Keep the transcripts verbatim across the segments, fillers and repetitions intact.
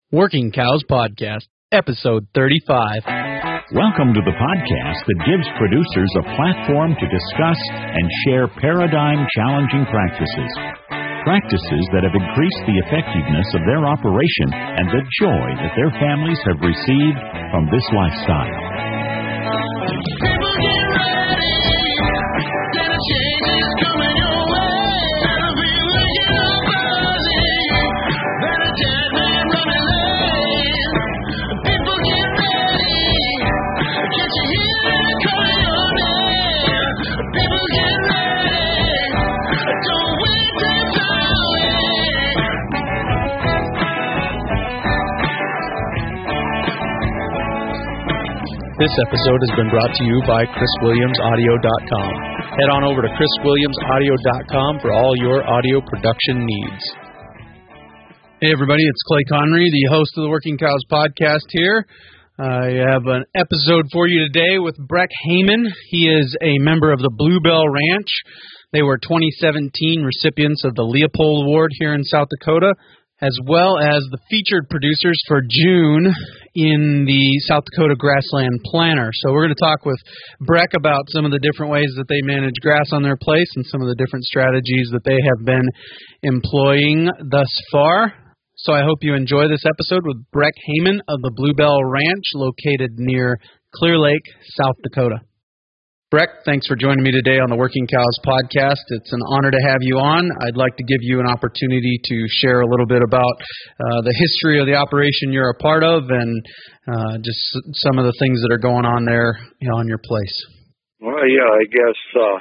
Working Cows Podcast, Episode thirty-five. Welcome to the podcast that gives producers a platform to discuss and share paradigm-challenging practices. Practices that have increased the effectiveness of their operation and the joy that their families have received from this lifestyle. This episode has been brought to you by Chris Williams Audio dot com. Head on over to Chris Williams Audio dot com for all your audio production needs. Hey everybody, it's Clay Connery, the host of the Working Cows Podcast here. I have an episode for you today with Breck Heyman. He is a member of the Bluebell Ranch. They were twenty seventeen recipients of the Leopold Award here in South Dakota, as well as the featured producers for June in the South Dakota Grassland Planner. So we're going to talk with Breck about some of the different ways that they manage grass on their place and some of the different strategies that they have been employing thus far. So I hope you enjoy this episode with Breck Heyman of the Bluebell Ranch located near Clear Lake, South Dakota. Breck, thanks for joining me today on the Working Cows Podcast. It's an honor to have you on. I'd like to give you an opportunity to share a little bit about uh, the history of the operation you're a part of and uh, just some of the things that are going on there, you know, on your place. Well, yeah, I guess, uh,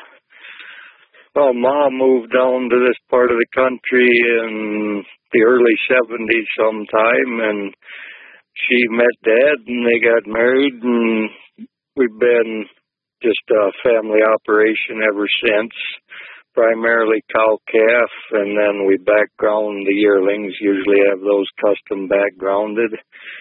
well, Ma moved down to this part of the country in the early seventies sometime, and she met Dad, and they got married, and we've been just a family operation ever since, primarily cow-calf, and then we background the yearlings, usually have those custom backgrounded,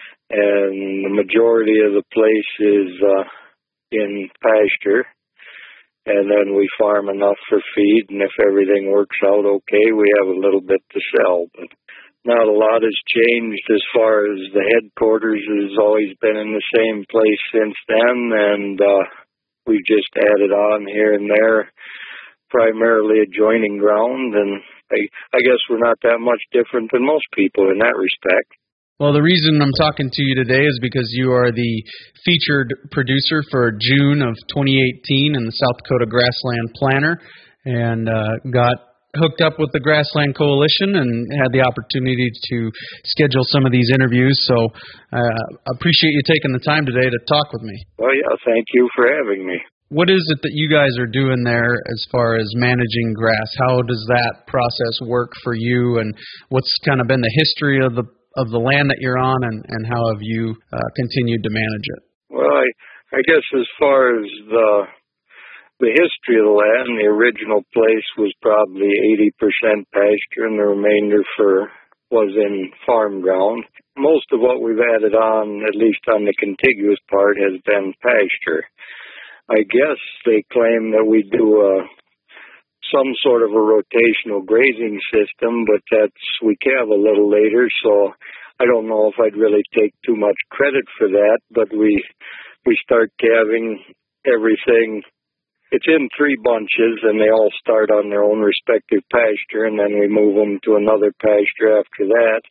and the majority of the place is uh, in pasture, and then we farm enough for feed, and if everything works out okay, we have a little bit to sell, but not a lot has changed as far as the headquarters has always been in the same place since then, and uh, we've just added on here and there, primarily adjoining ground, and I, I guess we're not that much different than most people in that respect. Well, the reason I'm talking to you today is because you are the featured producer for June of twenty eighteen in the South Dakota Grassland Planner, and uh, got hooked up with the Grassland Coalition and had the opportunity to schedule some of these interviews. So I uh, appreciate you taking the time today to talk with me. Well, yeah, thank you for having me. What is it that you guys are doing there as far as managing grass? How does that process work for you, and what's kind of been the history of the of the land that you're on, and, and how have you uh, continued to manage it? Well, I, I guess as far as the The history of the land, the original place was probably eighty percent pasture and the remainder for was in farm ground. Most of what we've added on, at least on the contiguous part, has been pasture. I guess they claim that we do a, some sort of a rotational grazing system, but that's we calve a little later, so I don't know if I'd really take too much credit for that, but we we start calving everything. It's in three bunches, and they all start on their own respective pasture, and then we move them to another pasture after that.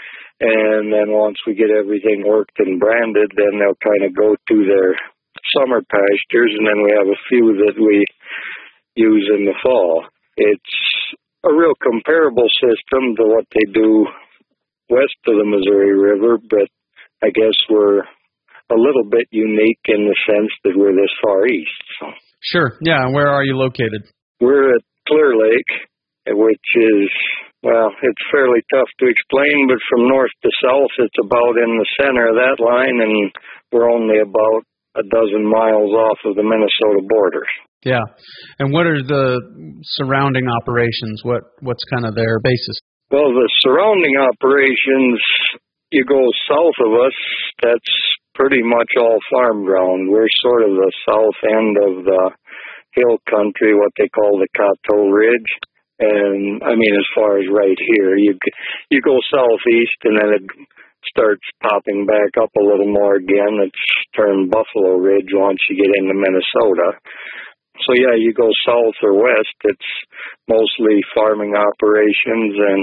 And then once we get everything worked and branded, then they'll kind of go to their summer pastures, and then we have a few that we use in the fall. It's a real comparable system to what they do west of the Missouri River, but I guess we're a little bit unique in the sense that we're this far east, so. Sure. Yeah. And where are you located? We're at Clear Lake, which is, well, it's fairly tough to explain, but from north to south, it's about in the center of that line, and we're only about a dozen miles off of the Minnesota border. Yeah. And what are the surrounding operations? What What's kind of their basis? Well, the surrounding operations, you go south of us, that's pretty much all farm ground. We're sort of the south end of the hill country, what they call the Coteau Ridge. And, I mean, as far as right here, you you go southeast, and then it starts popping back up a little more again. It's turned Buffalo Ridge once you get into Minnesota. So yeah, you go south or west, it's mostly farming operations, and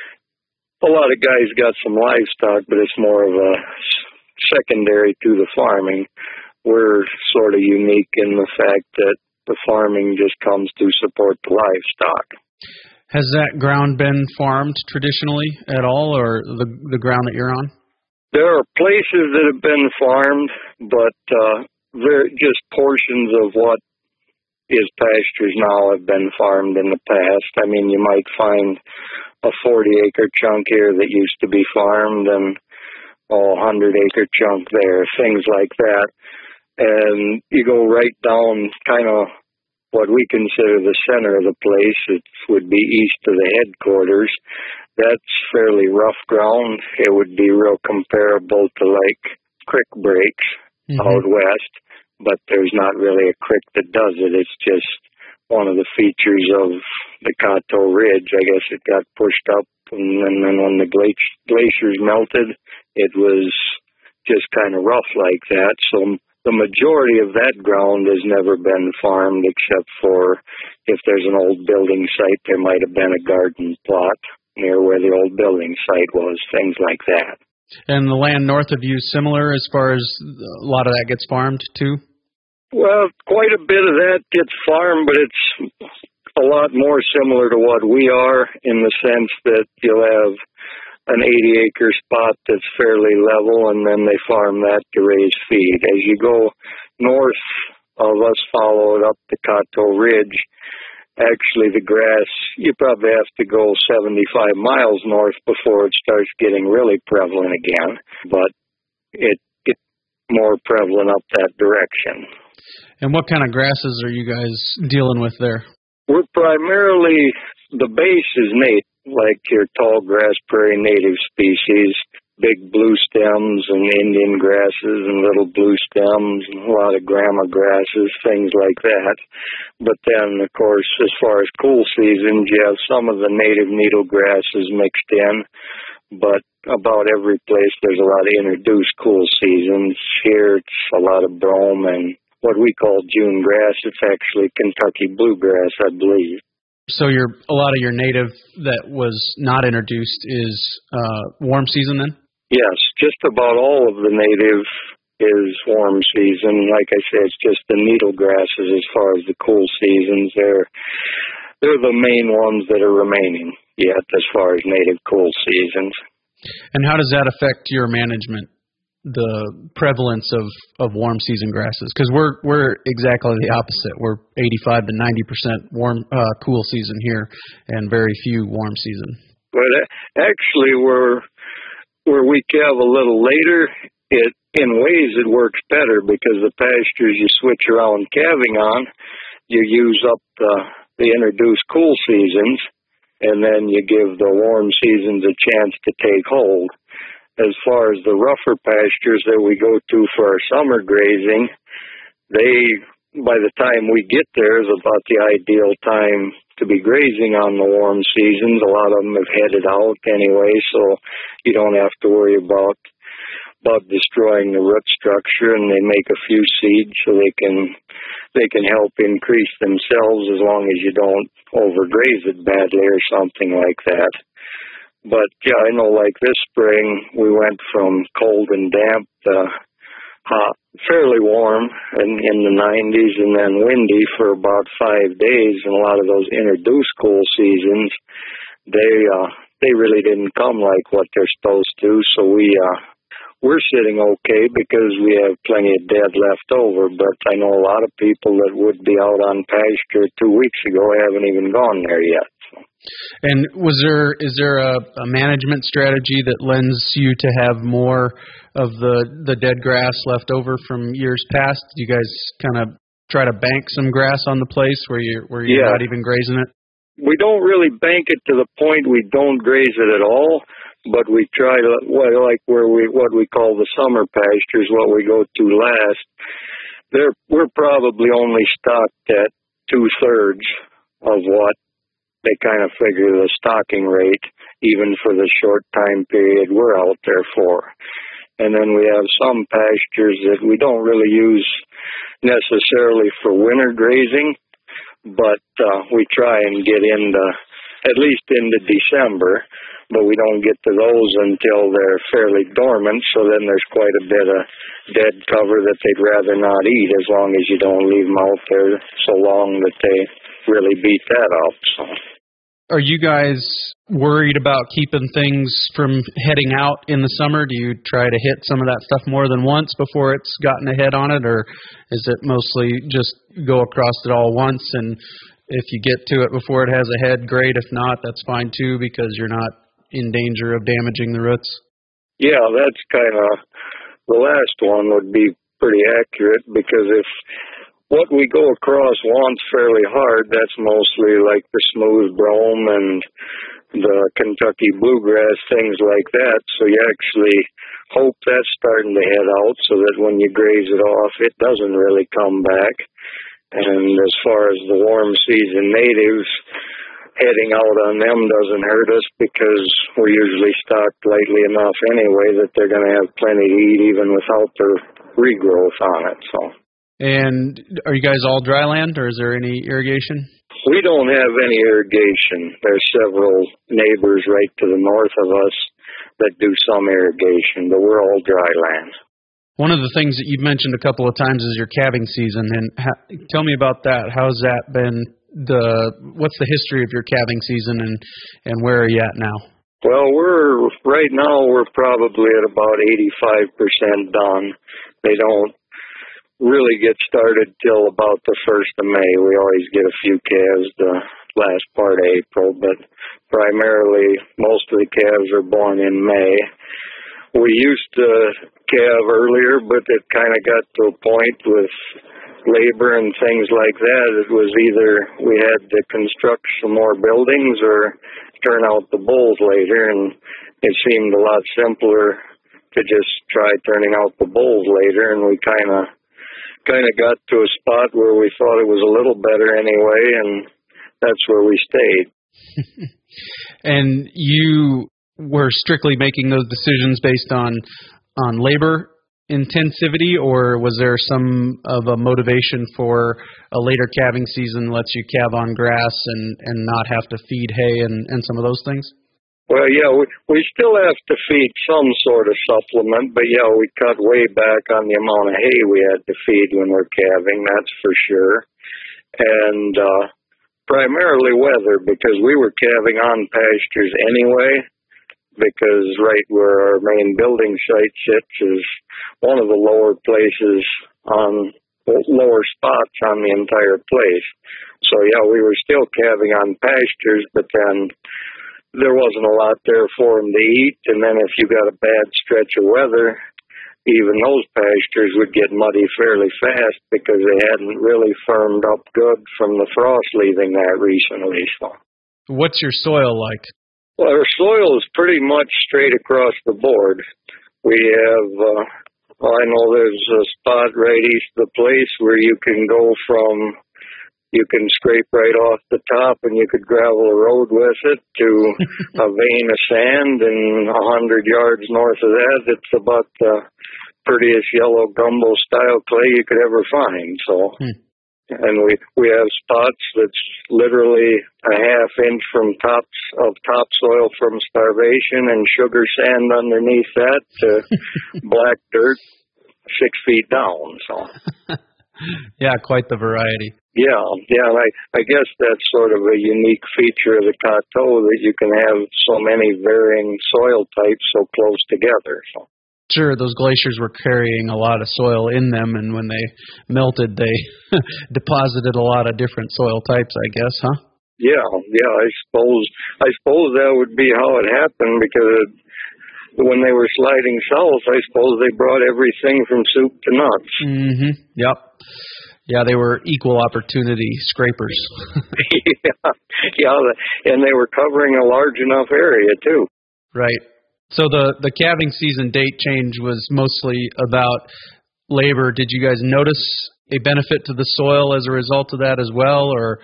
a lot of guys got some livestock, but it's more of a secondary to the farming. We're sort of unique in the fact that the farming just comes to support the livestock. Has that ground been farmed traditionally at all, or the the ground that you're on? There are places that have been farmed, but uh, they're just portions of what is pastures now have been farmed in the past. I mean, you might find a forty-acre chunk here that used to be farmed and oh, a one hundred acre chunk there, things like that. And you go right down kind of what we consider the center of the place. It would be east of the headquarters. That's fairly rough ground. It would be real comparable to like creek breaks mm-hmm. out west, but there's not really a creek that does it. It's just one of the features of the Coteau Ridge. I guess it got pushed up, and then, and then when the glaci- glaciers melted, it was just kind of rough like that. So the majority of that ground has never been farmed, except for if there's an old building site, there might have been a garden plot near where the old building site was, things like that. And the land north of you similar as far as a lot of that gets farmed too? Well, quite a bit of that gets farmed, but it's a lot more similar to what we are in the sense that you'll have an eighty acre spot that's fairly level, and then they farm that to raise feed. As you go north of us, follow it up the Coteau Ridge, actually the grass, you probably have to go seventy-five miles north before it starts getting really prevalent again, but it gets more prevalent up that direction. And what kind of grasses are you guys dealing with there? We're primarily, the base is native, like your tall grass prairie native species, big blue stems and Indian grasses and little blue stems and a lot of grama grasses, things like that. But then, of course, as far as cool seasons, you have some of the native needle grasses mixed in, but about every place there's a lot of introduced cool seasons. Here it's a lot of brome and what we call June grass. It's actually Kentucky bluegrass, I believe. So your a lot of your native that was not introduced is uh, warm season then? Yes, just about all of the native is warm season. Like I said, it's just the needle grasses as far as the cool seasons. They're, they're the main ones that are remaining yet as far as native cool seasons. And how does that affect your management, the prevalence of, of warm season grasses? Because we're we're exactly the opposite. We're eighty-five to ninety percent warm uh, cool season here, and very few warm season. But actually, we're where we calve a little later. It in ways it works better because the pastures you switch around calving on, you use up the the introduced cool seasons, and then you give the warm seasons a chance to take hold. As far as the rougher pastures that we go to for our summer grazing, they, by the time we get there, is about the ideal time to be grazing on the warm seasons. A lot of them have headed out anyway, so you don't have to worry about bug destroying the root structure, and they make a few seeds so they can they can help increase themselves as long as you don't overgraze it badly or something like that. But, yeah, I know, like this spring, we went from cold and damp to hot, fairly warm and in the nineties, and then windy for about five days. And a lot of those introduced cool seasons, they uh, they really didn't come like what they're supposed to. So we, uh, we're sitting okay because we have plenty of dead left over. But I know a lot of people that would be out on pasture two weeks ago haven't even gone there yet. And was there is there a, a management strategy that lends you to have more of the, the dead grass left over from years past? Do you guys kind of try to bank some grass on the place where you're where you're yeah. not even grazing it? We don't really bank it to the point we don't graze it at all, but we try to, well, like where we what we call the summer pastures, what we go to last. They're we're probably only stocked at two thirds of what they kind of figure the stocking rate, even for the short time period we're out there for. And then we have some pastures that we don't really use necessarily for winter grazing, but uh, we try and get into, at least into December, but we don't get to those until they're fairly dormant, so then there's quite a bit of dead cover that they'd rather not eat, as long as you don't leave them out there so long that they really beat that up. So. Are you guys worried about keeping things from heading out in the summer? Do you try to hit some of that stuff more than once before it's gotten a head on it, or is it mostly just go across it all once, and if you get to it before it has a head, great. If not, that's fine too, because you're not in danger of damaging the roots? Yeah, that's kind of, the last one would be pretty accurate, because if what we go across once fairly hard, that's mostly like the smooth brome and the Kentucky bluegrass, things like that. So you actually hope that's starting to head out so that when you graze it off, it doesn't really come back. And as far as the warm season natives, heading out on them doesn't hurt us, because we're usually stocked lightly enough anyway that they're going to have plenty to eat even without the regrowth on it. So. And are you guys all dry land, or is there any irrigation? We don't have any irrigation. There's several neighbors right to the north of us that do some irrigation, but we're all dry land. One of the things that you've mentioned a couple of times is your calving season, and ha- tell me about that. How's that been? The what's the history of your calving season, and, and where are you at now? Well, we're right now we're probably at about eighty-five percent done. They don't really get started till about the first of May. We always get a few calves the last part of April, but primarily most of the calves are born in May. We used to calve earlier, but it kind of got to a point with labor and things like that. It was either we had to construct some more buildings or turn out the bulls later, and it seemed a lot simpler to just try turning out the bulls later, and we kind of kind of got to a spot where we thought it was a little better anyway, and that's where we stayed. And you were strictly making those decisions based on on labor intensivity, or was there some of a motivation for a later calving season lets you calve on grass and, and not have to feed hay and, and some of those things? Well, yeah, we, we still have to feed some sort of supplement, but yeah, we cut way back on the amount of hay we had to feed when we're calving, that's for sure. And uh, primarily weather, because we were calving on pastures anyway, because right where our main building site sits is one of the lower places on lower spots on the entire place. So yeah, we were still calving on pastures, but then there wasn't a lot there for them to eat. And then if you got a bad stretch of weather, even those pastures would get muddy fairly fast because they hadn't really firmed up good from the frost leaving that recently. So, what's your soil like? Well, our soil is pretty much straight across the board. We have, uh, well, I know there's a spot right east of the place where you can go from, you can scrape right off the top and you could gravel a road with it to a vein of sand, and a hundred yards north of that, it's about the prettiest yellow gumbo style clay you could ever find. So. Hmm. And we we have spots that's literally a half inch from tops of topsoil from starvation and sugar sand underneath that to black dirt six feet down. So yeah, quite the variety. Yeah, yeah. And I I guess that's sort of a unique feature of the Coteau, that you can have so many varying soil types so close together. So. Sure, those glaciers were carrying a lot of soil in them, and when they melted, they deposited a lot of different soil types, I guess, huh? Yeah, yeah, I suppose I suppose that would be how it happened, because it, when they were sliding south, I suppose they brought everything from soup to nuts. Mm-hmm, yep. Yeah, they were equal opportunity scrapers. yeah, yeah, and they were covering a large enough area, too. Right. So the, the calving season date change was mostly about labor. Did you guys notice a benefit to the soil as a result of that as well, or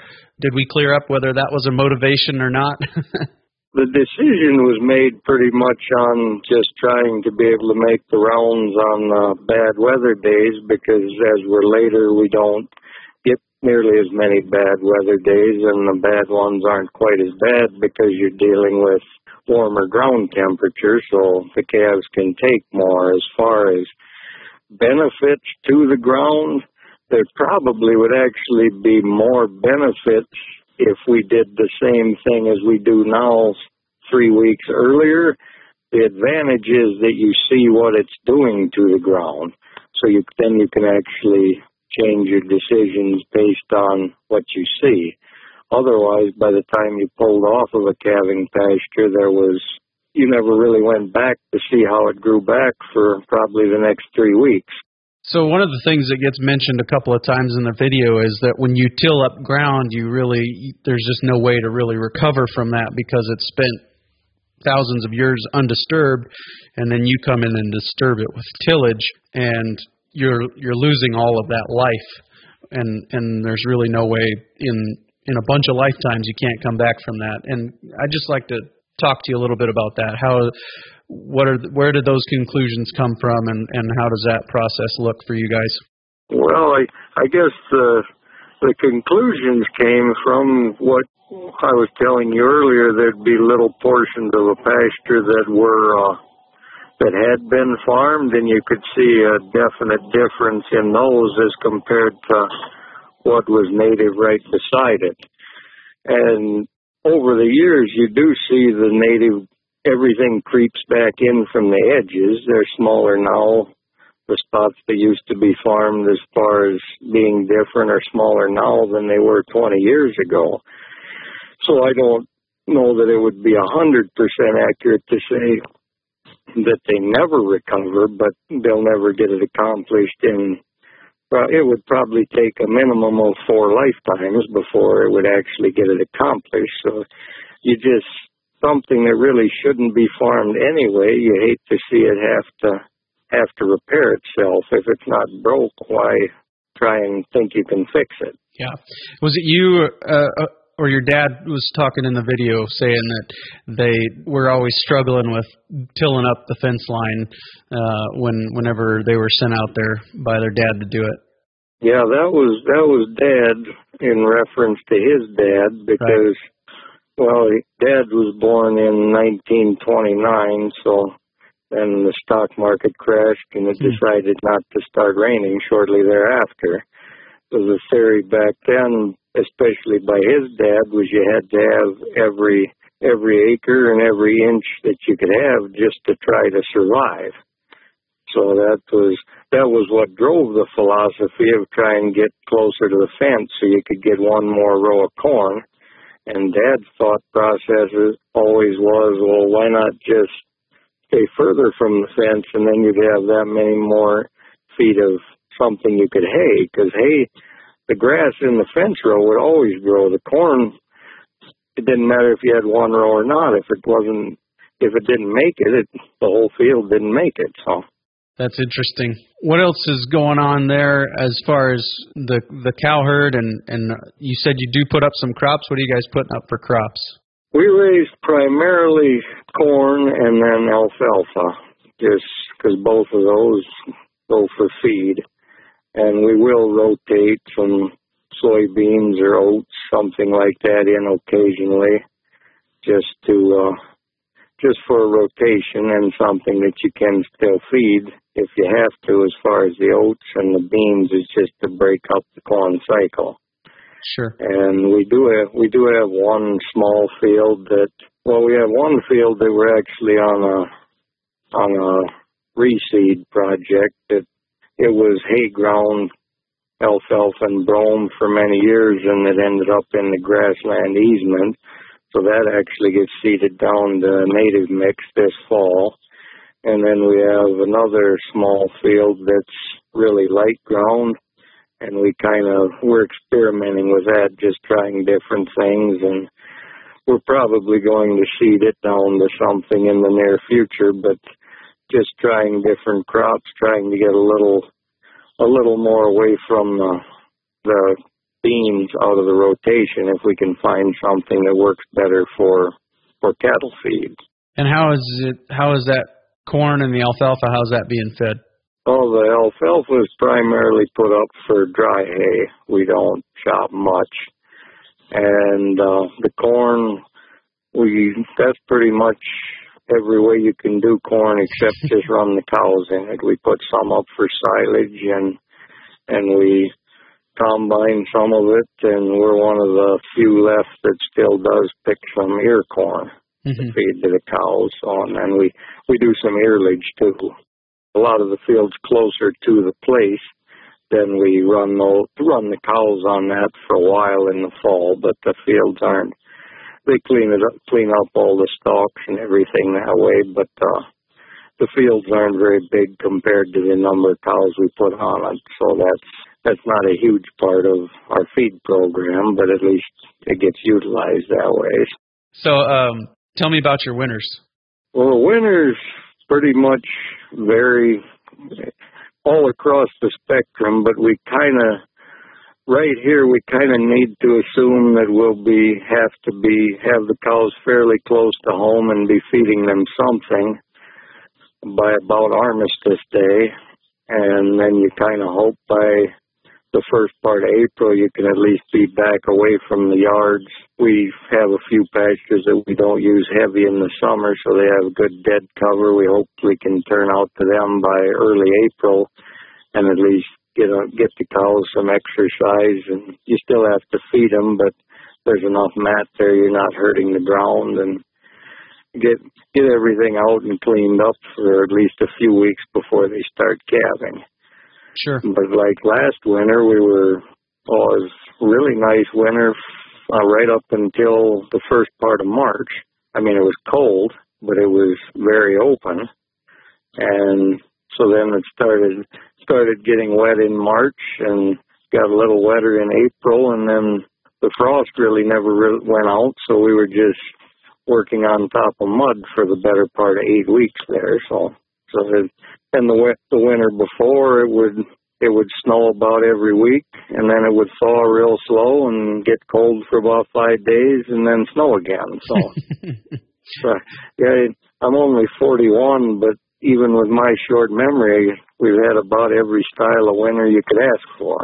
did we clear up whether that was a motivation or not? The decision was made pretty much on just trying to be able to make the rounds on uh, bad weather days, because as we're later, we don't get nearly as many bad weather days, and the bad ones aren't quite as bad because you're dealing with warmer ground temperature, so the calves can take more. As far as benefits to the ground, there probably would actually be more benefits if we did the same thing as we do now three weeks earlier. The advantage is that you see what it's doing to the ground, so you then you can actually change your decisions based on what you see. Otherwise, by the time you pulled off of a calving pasture, there was you never really went back to see how it grew back for probably the next three weeks. So one of the things that gets mentioned a couple of times in the video is that when you till up ground, you really there's just no way to really recover from that because it's spent thousands of years undisturbed, and then you come in and disturb it with tillage, and you're you're losing all of that life, and and there's really no way in in a bunch of lifetimes you can't come back from that. And I'd just like to talk to you a little bit about that. How What are where did those conclusions come from, and, and how does that process look for you guys? Well, I I guess the the conclusions came from what I was telling you earlier. There'd be little portions of a pasture that were uh, that had been farmed, and you could see a definite difference in those as compared to what was native right beside it. And over the years, you do see the native. Everything creeps back in from the edges. They're smaller now. The spots that used to be farmed as far as being different are smaller now than they were twenty years ago. So I don't know that it would be one hundred percent accurate to say that they never recover, but they'll never get it accomplished in, well, it would probably take a minimum of four lifetimes before it would actually get it accomplished. So you just, something that really shouldn't be farmed anyway, you hate to see it have to have to repair itself. If it's not broke, why try and think you can fix it? Yeah. Was it you uh, or your dad was talking in the video saying that they were always struggling with tilling up the fence line uh, when whenever they were sent out there by their dad to do it? Yeah, that was that was Dad in reference to his dad, because right. Well, Dad was born in nineteen twenty-nine, so then the stock market crashed and it decided not to start raining shortly thereafter. So the theory back then, especially by his dad, was you had to have every every acre and every inch that you could have just to try to survive. So that was that was what drove the philosophy of trying to get closer to the fence so you could get one more row of corn. And Dad's thought process always was, well, why not just stay further from the fence, and then you'd have that many more feet of something you could hay, because hay, the grass in the fence row would always grow. The corn, it didn't matter if you had one row or not. If it wasn't, if it didn't make it, it the whole field didn't make it. So. That's interesting. What else is going on there as far as the the cow herd? And, and you said you do put up some crops. What are you guys putting up for crops? We raise primarily corn and then alfalfa, just because both of those go for feed. And we will rotate some soybeans or oats, something like that, in occasionally, just to uh, just for a rotation and something that you can still feed if you have to. As far as the oats and the beans, it's just to break up the corn cycle. Sure. And we do have we do have one small field that well we have one field that we're actually on a on a reseed project. That it was hay ground, alfalfa and brome for many years, and it ended up in the grassland easement. So that actually gets seeded down to native mix this fall. And then we have another small field that's really light ground, and we kind of, we're experimenting with that, just trying different things, and we're probably going to seed it down to something in the near future, but just trying different crops, trying to get a little, a little more away from the, the beans out of the rotation if we can find something that works better for for cattle feed. And how is it? How is that corn and the alfalfa? How's that being fed? Oh, the alfalfa is primarily put up for dry hay. We don't chop much, and uh, the corn, we that's pretty much every way you can do corn except just run the cows in it. We put some up for silage, and and we combine some of it, and we're one of the few left that still does pick some ear corn mm-hmm. to feed to the cows. So, and then we, we do some earlage too. A lot of the fields closer to the place, then we run the, run the cows on that for a while in the fall, but the fields aren't, they clean it up, clean up all the stalks and everything that way, but uh, the fields aren't very big compared to the number of cows we put on it, so that's That's not a huge part of our feed program, but at least it gets utilized that way. So um, tell me about your winters. Well, winters pretty much vary all across the spectrum, but we kind of, right here, we kind of need to assume that we'll be have to be have the cows fairly close to home and be feeding them something by about Armistice Day, and then you kind of hope by the first part of April, you can at least be back away from the yards. We have a few pastures that we don't use heavy in the summer, so they have good dead cover. We hope we can turn out to them by early April and at least get a, get the cows some exercise. And you still have to feed them, but there's enough mat there, you're not hurting the ground, and get get everything out and cleaned up for at least a few weeks before they start calving. Sure. But like last winter, we were, oh, it was a really nice winter uh, right up until the first part of March. I mean, it was cold, but it was very open. And so then it started started getting wet in March and got a little wetter in April. And then the frost really never re- went out, so we were just working on top of mud for the better part of eight weeks there. So, so it, And the the winter before, it would it would snow about every week, and then it would thaw real slow and get cold for about five days, and then snow again. So, so yeah, I'm only forty-one, but even with my short memory, we've had about every style of winter you could ask for.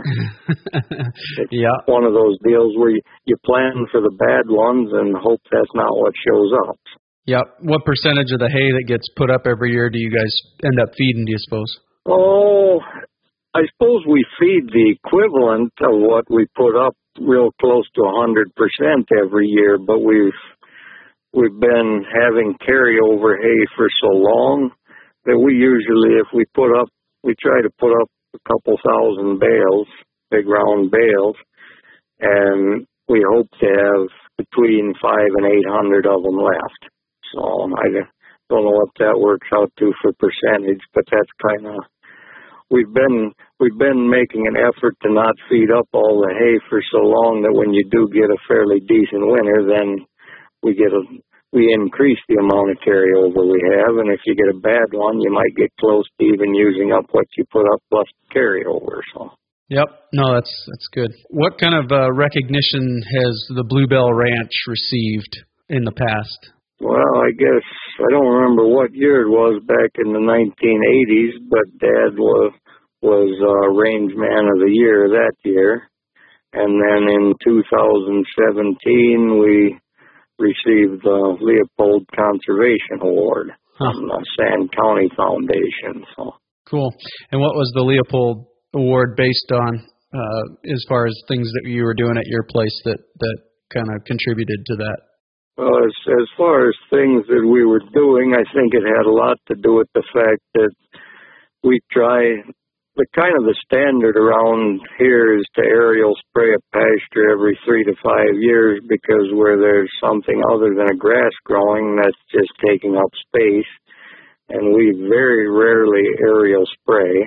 It's yeah, one of those deals where you, you plan for the bad ones and hope that's not what shows up. Yep. What percentage of the hay that gets put up every year do you guys end up feeding, do you suppose? Oh, I suppose we feed the equivalent of what we put up real close to one hundred percent every year, but we've we've been having carryover hay for so long that we usually, if we put up, we try to put up a couple thousand bales, big round bales, and we hope to have between five and eight hundred of them left. So I don't know what that works out to for percentage, but that's kind of, we've been we've been making an effort to not feed up all the hay for so long that when you do get a fairly decent winter, then we get a we increase the amount of carryover we have, and if you get a bad one, you might get close to even using up what you put up plus carryover. So. Yep. No, that's that's good. What kind of uh, recognition has the Bluebell Ranch received in the past? Well, I guess I don't remember what year it was back in the nineteen eighties, but Dad was was uh, Range Man of the Year that year. And then in two thousand seventeen, we received the Leopold Conservation Award huh. from the Sand County Foundation. So cool. And what was the Leopold Award based on uh, as far as things that you were doing at your place that, that kind of contributed to that? Well, as, as far as things that we were doing, I think it had a lot to do with the fact that we try, the kind of the standard around here is to aerial spray a pasture every three to five years because where there's something other than a grass growing, that's just taking up space. And we very rarely aerial spray.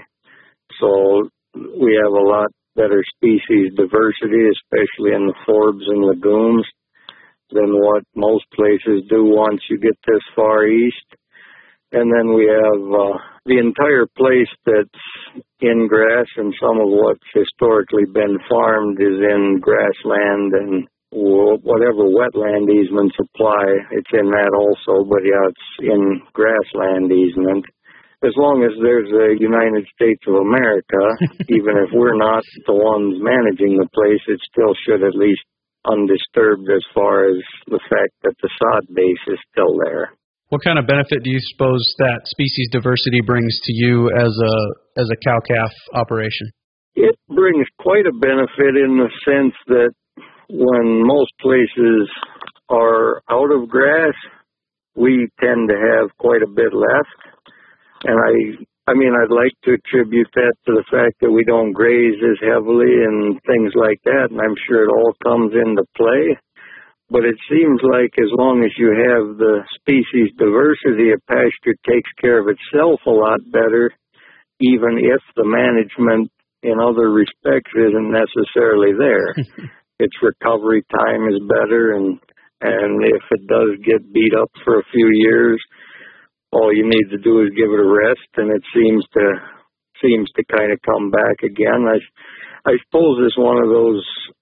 So we have a lot better species diversity, especially in the forbs and lagoons, than what most places do once you get this far east. And then we have uh, the entire place that's in grass, and some of what's historically been farmed is in grassland, and whatever wetland easements apply, it's in that also, but yeah, it's in grassland easement. As long as there's a United States of America, even if we're not the ones managing the place, it still should at least undisturbed as far as the fact that the sod base is still there. What kind of benefit do you suppose that species diversity brings to you as a as a cow-calf operation? It brings quite a benefit in the sense that when most places are out of grass, we tend to have quite a bit left. And I I mean, I'd like to attribute that to the fact that we don't graze as heavily and things like that, and I'm sure it all comes into play. But it seems like as long as you have the species diversity, a pasture takes care of itself a lot better, even if the management in other respects isn't necessarily there. Its recovery time is better, and and if it does get beat up for a few years, all you need to do is give it a rest, and it seems to seems to kind of come back again. I I suppose it's one of those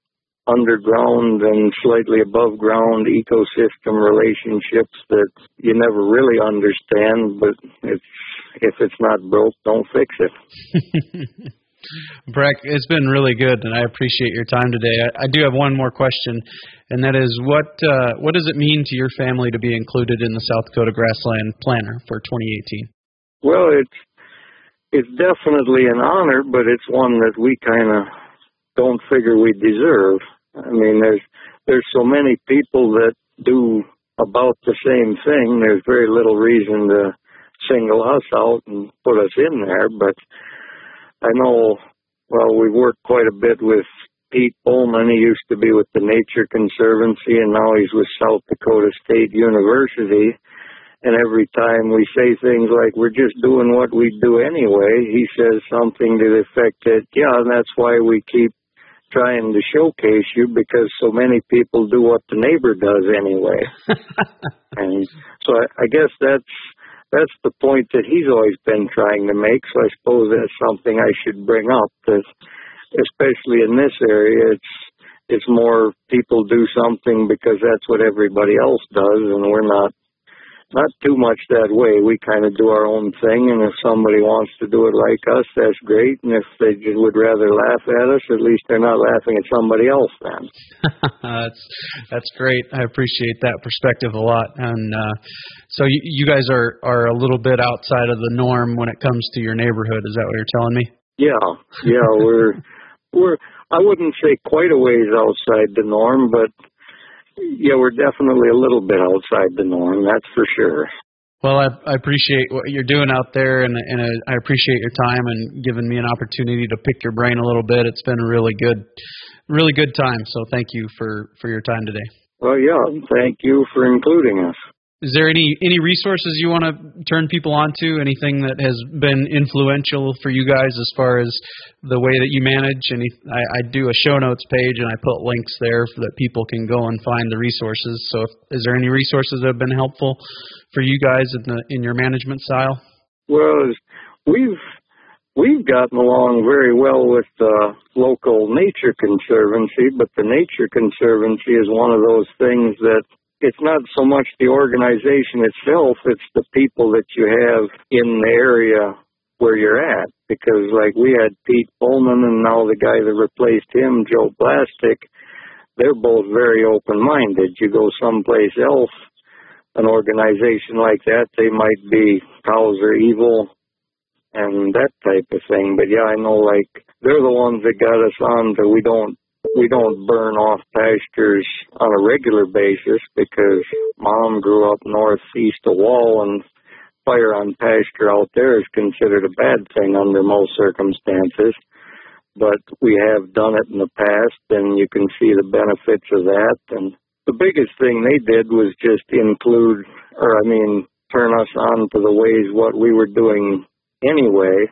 underground and slightly above ground ecosystem relationships that you never really understand, but it's, if it's not broke, don't fix it. Breck, it's been really good, and I appreciate your time today. I, I do have one more question, and that is, what uh, what does it mean to your family to be included in the South Dakota Grassland Planner for twenty eighteen? Well, it's it's definitely an honor, but it's one that we kind of don't figure we deserve. I mean, there's there's so many people that do about the same thing. There's very little reason to single us out and put us in there, but I know, well, we've worked quite a bit with Pete Bowman. He used to be with the Nature Conservancy, and now he's with South Dakota State University. And every time we say things like, we're just doing what we do anyway, he says something to the effect that, yeah, that's why we keep trying to showcase you, because so many people do what the neighbor does anyway. And so I, I guess that's that's the point that he's always been trying to make. So I suppose that's something I should bring up, that especially in this area, it's it's more people do something because that's what everybody else does, and we're not Not too much that way. We kind of do our own thing, and if somebody wants to do it like us, that's great. And if they just would rather laugh at us, at least they're not laughing at somebody else then. that's that's great. I appreciate that perspective a lot. And uh, so you, you guys are, are a little bit outside of the norm when it comes to your neighborhood. Is that what you're telling me? Yeah, yeah. we're we're. I wouldn't say quite a ways outside the norm, but yeah, we're definitely a little bit outside the norm, that's for sure. Well, I, I appreciate what you're doing out there, and, and I appreciate your time and giving me an opportunity to pick your brain a little bit. It's been a really good, really good time, so thank you for, for your time today. Well, yeah, thank you for including us. Is there any, any resources you want to turn people on to? Anything that has been influential for you guys as far as the way that you manage? Any, I, I do a show notes page, and I put links there so that people can go and find the resources. So if, is there any resources that have been helpful for you guys in, the, in your management style? Well, we've we've gotten along very well with the local Nature Conservancy, but the Nature Conservancy is one of those things that it's not so much the organization itself, it's the people that you have in the area where you're at. Because, like, we had Pete Bowman, and now the guy that replaced him, Joe Blastic, they're both very open-minded. You go someplace else, an organization like that, they might be cows are evil and that type of thing. But, yeah, I know, like, they're the ones that got us on to we don't We don't burn off pastures on a regular basis, because Mom grew up northeast of Wall, and fire on pasture out there is considered a bad thing under most circumstances. But we have done it in the past, and you can see the benefits of that. And the biggest thing they did was just include, or I mean, turn us on to the ways what we were doing anyway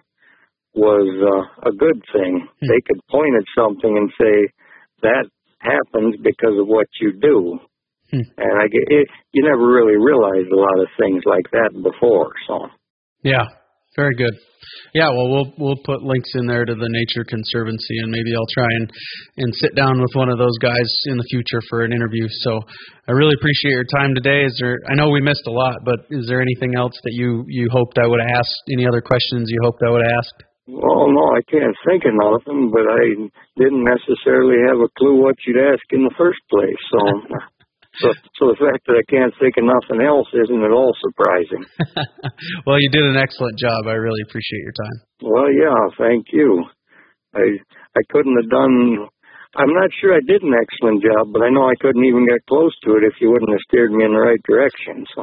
was uh, a good thing. Hmm. They could point at something and say, that happens because of what you do. Hmm. And I get it, you never really realized a lot of things like that before. So. Yeah, very good. Yeah, well, we'll we'll put links in there to the Nature Conservancy, and maybe I'll try and, and sit down with one of those guys in the future for an interview. So I really appreciate your time today. Is there? I know we missed a lot, but is there anything else that you, you hoped I would have asked? Any other questions you hoped I would have asked? Well, no, I can't think of nothing, but I didn't necessarily have a clue what you'd ask in the first place. So. So, so the fact that I can't think of nothing else isn't at all surprising. Well, you did an excellent job. I really appreciate your time. Well, yeah, thank you. I I couldn't have done. I'm not sure I did an excellent job, but I know I couldn't even get close to it if you wouldn't have steered me in the right direction. So.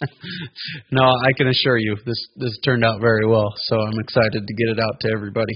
No, I can assure you, this this turned out very well. So I'm excited to get it out to everybody.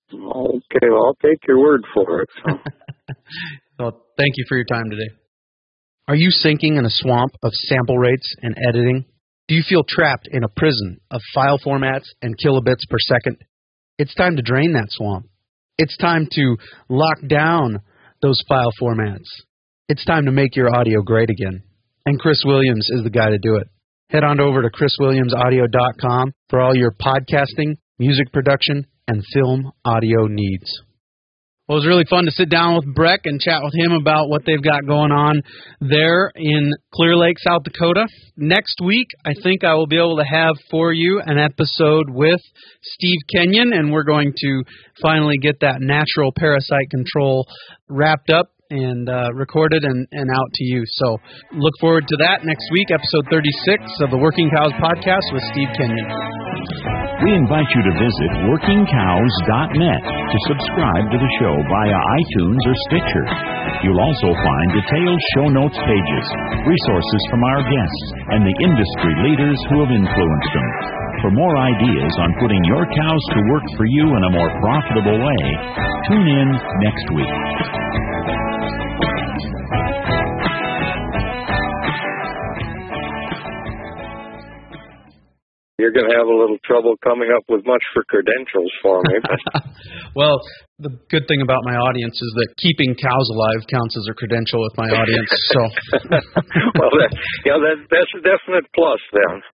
Okay, well, I'll take your word for it. So. Well, thank you for your time today. Are you sinking in a swamp of sample rates and editing? Do you feel trapped in a prison of file formats and kilobits per second? It's time to drain that swamp. It's time to lock down those file formats. It's time to make your audio great again. And Chris Williams is the guy to do it. Head on over to chris williams audio dot com for all your podcasting, music production, and film audio needs. Well, it was really fun to sit down with Breck and chat with him about what they've got going on there in Clear Lake, South Dakota. Next week, I think I will be able to have for you an episode with Steve Kenyon, and we're going to finally get that natural parasite control wrapped up and uh, recorded and, and out to you. So look forward to that next week, episode thirty-six of the Working Cows Podcast with Steve Kenyon. We invite you to visit working cows dot net to subscribe to the show via iTunes or Stitcher. You'll also find detailed show notes pages, resources from our guests, and the industry leaders who have influenced them. For more ideas on putting your cows to work for you in a more profitable way, tune in next week. You're going to have a little trouble coming up with much for credentials for me. But. Well, the good thing about my audience is that keeping cows alive counts as a credential with my audience. So, well, that, yeah, that, that's a definite plus then.